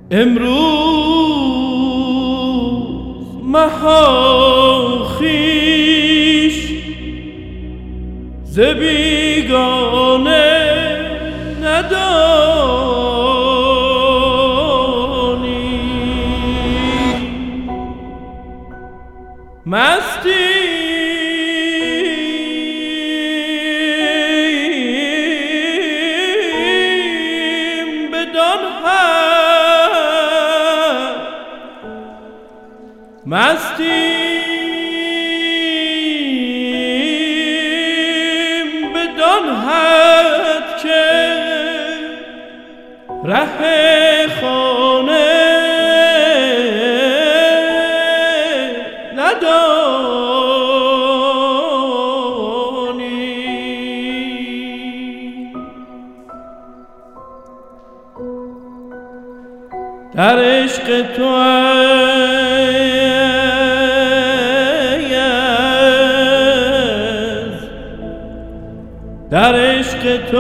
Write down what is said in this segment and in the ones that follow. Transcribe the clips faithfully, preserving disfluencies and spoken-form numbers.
امروز مها خویش ز بیگانه ندانی، مستیم بدان حد، مستیم بدان حد که ره خانه ندانی. در عشق تو از در عشق تو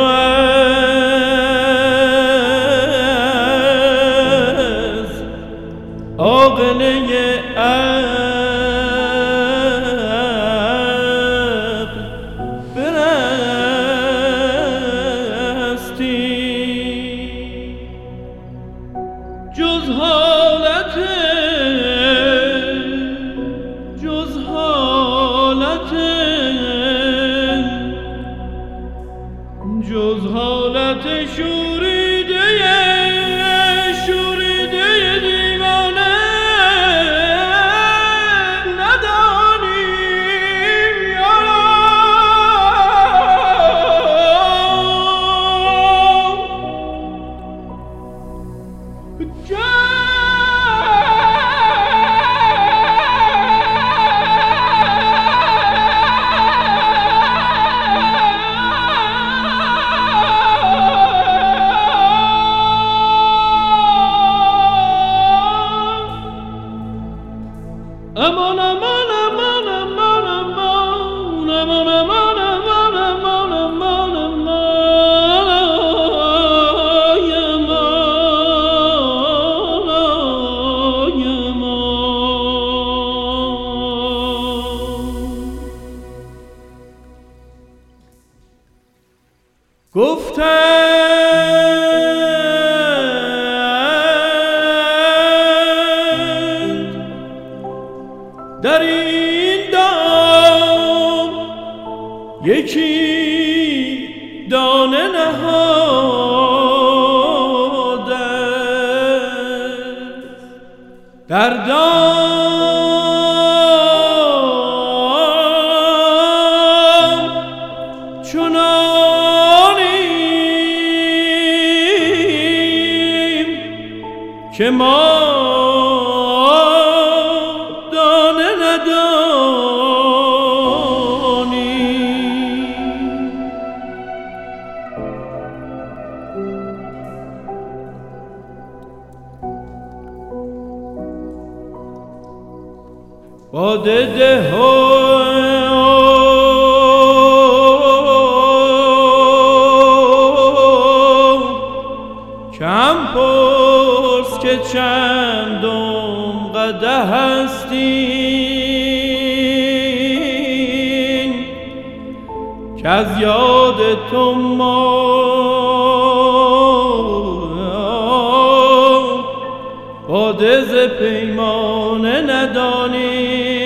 از عاقله عقل برستی، جز حالت جز حالت جز حالت شوریده شوریده دیوانه ندانی. Aman aman aman aman aman aman aman aman aman aman aman ay aman ay aman. گفتند در این دام یکی دانه نهاده، در دام چنانیم که ما دانه ندانیم. باده ده کم پرس که چندم قدح هستین، که از یاد تو ما باده ز پیمانه ندانیم.